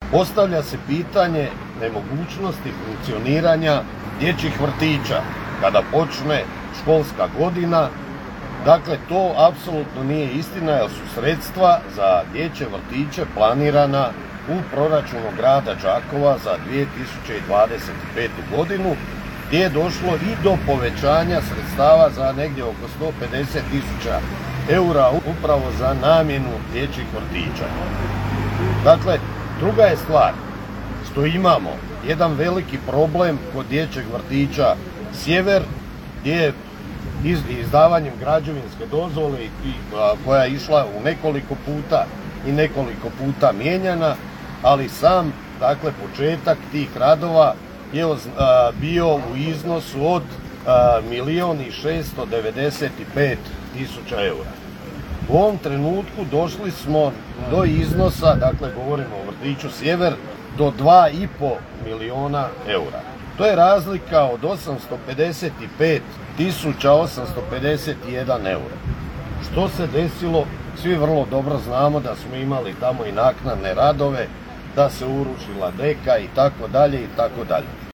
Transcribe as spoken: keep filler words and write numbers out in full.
Postavlja se pitanje nemogućnosti funkcioniranja dječjih vrtića kada počne školska godina. Dakle, to apsolutno nije istina jer su sredstva za dječje vrtiće planirana u proračunu grada Đakova za dvije tisuće dvadeset petu godinu gdje je došlo i do povećanja sredstava za negdje oko sto pedeset tisuća eura upravo za namjenu dječjih vrtića. Dakle, druga je stvar što imamo jedan veliki problem kod dječjeg vrtića Sjever gdje je izdavanjem građevinske dozvole koja je išla u nekoliko puta i nekoliko puta mijenjana, ali sam dakle početak tih radova je bio u iznosu od milijun i šesto devedeset pet tisuća eura. U ovom trenutku došli smo do iznosa, dakle govorimo o vrtiću Sjever, do dva i pol milijuna eura. To je razlika od osamsto pedeset pet tisuća osamsto pedeset jedan eura. Što se desilo? Svi vrlo dobro znamo da smo imali tamo i naknadne radove, da se urušila deka i tako dalje i tako dalje.